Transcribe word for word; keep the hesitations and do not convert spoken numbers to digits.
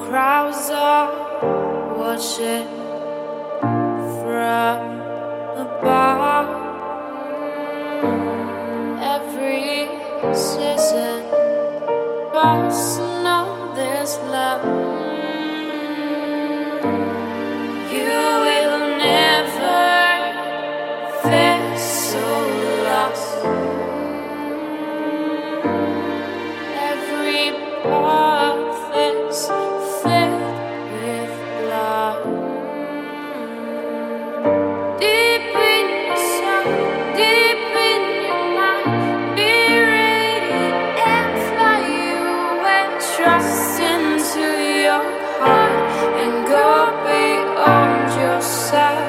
crowds are watching from above. Every season, passing on this love. You will never feel so lost. Every path is filled with blood. Deep in your soul, deep in your mind, be ready and fly away. Trust into your heart and go beyond yourself.